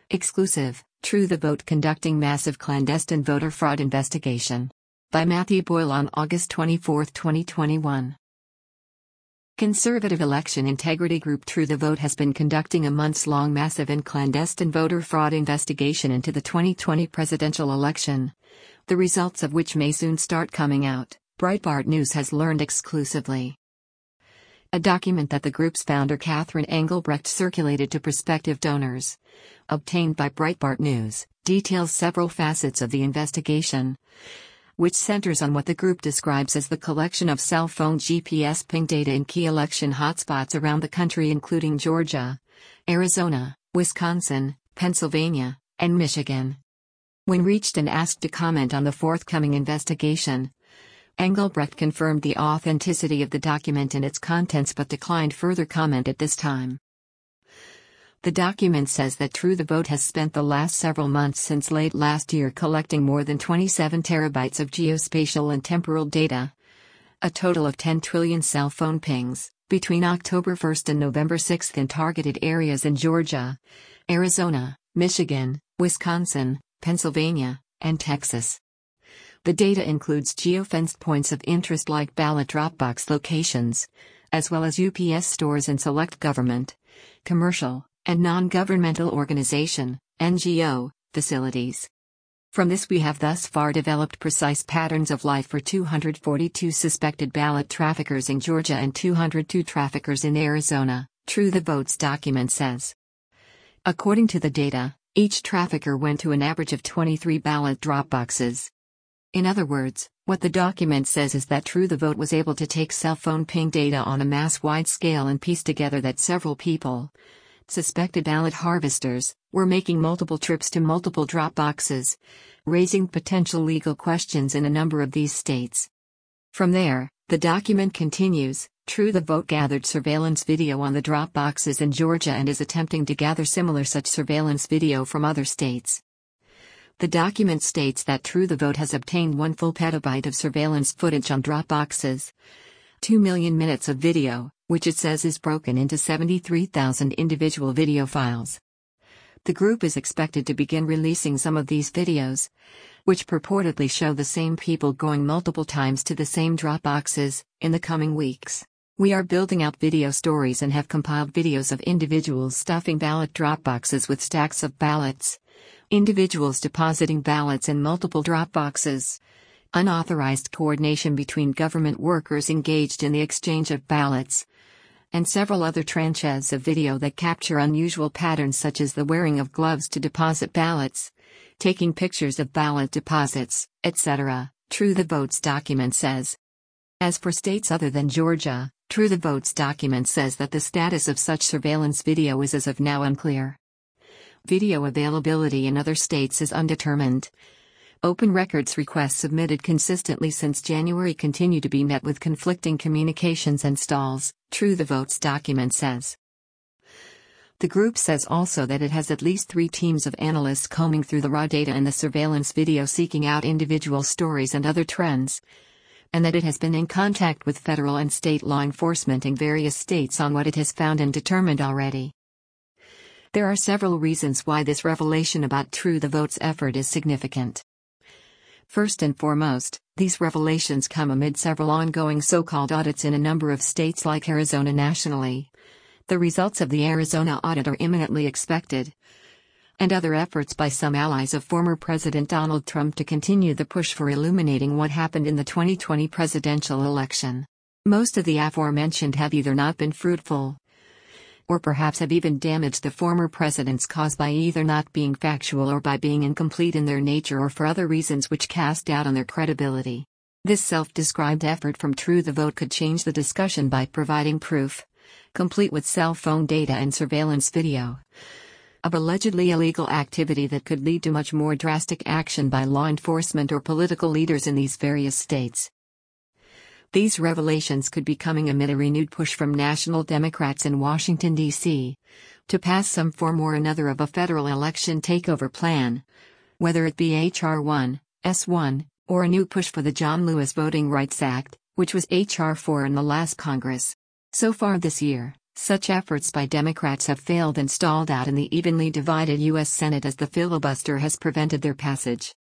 Exclusive, True the Vote conducting massive clandestine voter fraud investigation. By Matthew Boyle on August 24, 2021. Conservative election integrity group True the Vote has been conducting a months-long massive and clandestine voter fraud investigation into the 2020 presidential election, the results of which may soon start coming out, Breitbart News has learned exclusively. A document that the group's founder Catherine Engelbrecht circulated to prospective donors, obtained by Breitbart News, details several facets of the investigation, which centers on what the group describes as the collection of cell phone GPS ping data in key election hotspots around the country including Georgia, Arizona, Wisconsin, Pennsylvania, and Michigan. When reached and asked to comment on the forthcoming investigation, Engelbrecht confirmed the authenticity of the document and its contents but declined further comment at this time. The document says that True the Vote has spent the last several months since late last year collecting more than 27 terabytes of geospatial and temporal data, a total of 10 trillion cell phone pings, between October 1 and November 6 in targeted areas in Georgia, Arizona, Michigan, Wisconsin, Pennsylvania, and Texas. The data includes geofenced points of interest like ballot drop box locations, as well as UPS stores and select government, commercial, and non-governmental organization, NGO, facilities. From this we have thus far developed precise patterns of life for 242 suspected ballot traffickers in Georgia and 202 traffickers in Arizona, True the Vote's document says. According to the data, each trafficker went to an average of 23 ballot drop boxes. In other words, what the document says is that True the Vote was able to take cell phone ping data on a mass-wide scale and piece together that several people, suspected ballot harvesters, were making multiple trips to multiple drop boxes, raising potential legal questions in a number of these states. From there, the document continues, True the Vote gathered surveillance video on the drop boxes in Georgia and is attempting to gather similar such surveillance video from other states. The document states that True the Vote has obtained 1 full petabyte of surveillance footage on drop boxes, 2 million minutes of video, which it says is broken into 73,000 individual video files. The group is expected to begin releasing some of these videos, which purportedly show the same people going multiple times to the same drop boxes, in the coming weeks. We are building out video stories and have compiled videos of individuals stuffing ballot drop boxes with stacks of ballots, individuals depositing ballots in multiple drop boxes, unauthorized coordination between government workers engaged in the exchange of ballots, and several other tranches of video that capture unusual patterns such as the wearing of gloves to deposit ballots, taking pictures of ballot deposits, etc., True the Vote's document says. As for states other than Georgia, True the Vote's document says that the status of such surveillance video is as of now unclear. Video availability in other states is undetermined. Open records requests submitted consistently since January continue to be met with conflicting communications and stalls, True the Vote's document says. The group says also that it has at least 3 teams of analysts combing through the raw data and the surveillance video seeking out individual stories and other trends, and that it has been in contact with federal and state law enforcement in various states on what it has found and determined already. There are several reasons why this revelation about True the Vote's effort is significant. First and foremost, these revelations come amid several ongoing so-called audits in a number of states like Arizona nationally. The results of the Arizona audit are imminently expected, and other efforts by some allies of former President Donald Trump to continue the push for illuminating what happened in the 2020 presidential election. Most of the aforementioned have either not been fruitful, or perhaps have even damaged the former president's cause by either not being factual or by being incomplete in their nature or for other reasons which cast doubt on their credibility. This self-described effort from True the Vote could change the discussion by providing proof, complete with cell phone data and surveillance video, of allegedly illegal activity that could lead to much more drastic action by law enforcement or political leaders in these various states. These revelations could be coming amid a renewed push from national Democrats in Washington, D.C., to pass some form or another of a federal election takeover plan, whether it be H.R. 1, S1, or a new push for the John Lewis Voting Rights Act, which was H.R. 4 in the last Congress. So far this year, Such efforts by Democrats have failed and stalled out in the evenly divided U.S. Senate as the filibuster has prevented their passage.